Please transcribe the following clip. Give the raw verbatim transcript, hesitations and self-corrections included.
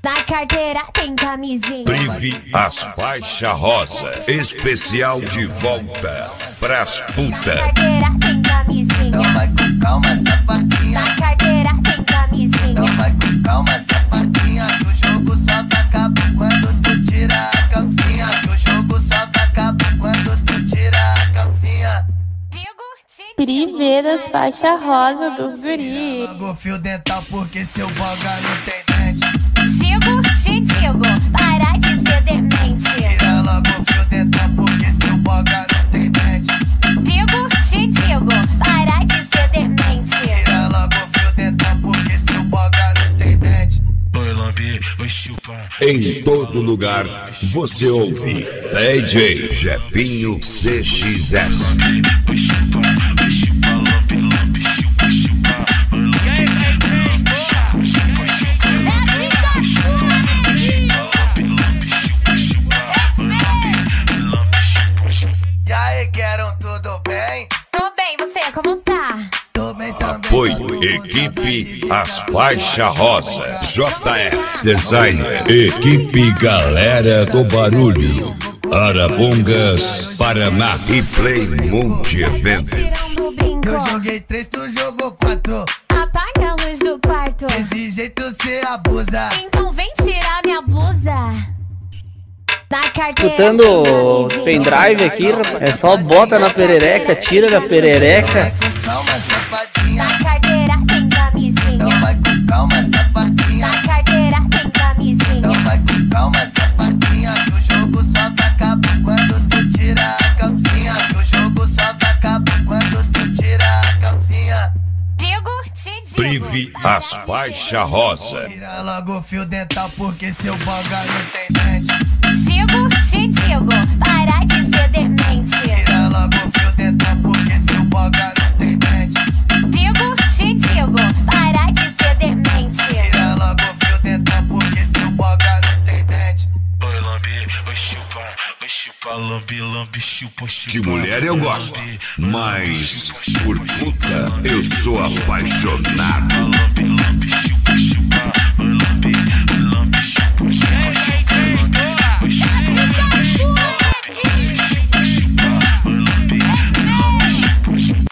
Na carteira tem camisinha. Prive as faixa rosa. Especial de volta pras putas. Na carteira tem camisinha. Então vai com calma, safadinha. Na carteira tem camisinha. Então vai com calma, safadinha. Que o jogo só vai acabar quando tu tira a calcinha. Que o jogo só vai acabar quando tu tira a calcinha. Prive das faixa rosa dos guri. Logo fio dental porque seu boga não tem dente. Digo, te digo, para de ser demente. Tira logo fio dental porque seu boga não tem dente. Digo, te digo, para de ser demente. Tira logo fio dental porque seu boga não tem dente. Oi, lambi, oi, chupa. Em todo lugar você ouve D J Jefinho C X S. Oi, chupa, oi, chupa, lambi, lambi, chupa, chupa. Oi, lambi, E aí, querem tudo bem? Tô bem, você, como tá? Tô bem também. Apoio Equipe As Faixa Rosa. J S Designer. Equipe Galera do Barulho. Arapongas, Paraná e Play Multi Eventos. Tirando o brinco, Eu joguei três, tu jogou quatro. apaga a luz do quarto. Desse jeito cê abusa. Então vem tirar minha blusa. Na carteira Escutando tem camisinha. pendrive aqui, rapaz. É só bota na perereca, tira da perereca. Vai com calma, safadinha. Na carteira tem camisinha. Então vai com calma, safadinha. Na carteira tem camisinha. Então vai com calma, safadinha. Que o jogo só vai acabar quando tu tira a calcinha. Que o jogo só vai acabar quando tu tira a calcinha. Digo, te digo. Prive as Faixa Rosa. Tira logo o fio dental porque seu boga não tem dente. Digo, te digo, para de ser demente. Tira logo o fio dental porque seu boga não tem dente. Digo, te digo, para de ser demente. Tira logo o fio dental porque seu boga não tem dente. oi, lambi, oi, chupa, oi, chupa, lambi, lambi, chupa, chupa. De mulher eu gosto, mas por puta eu sou apaixonado. Lambi, lambi,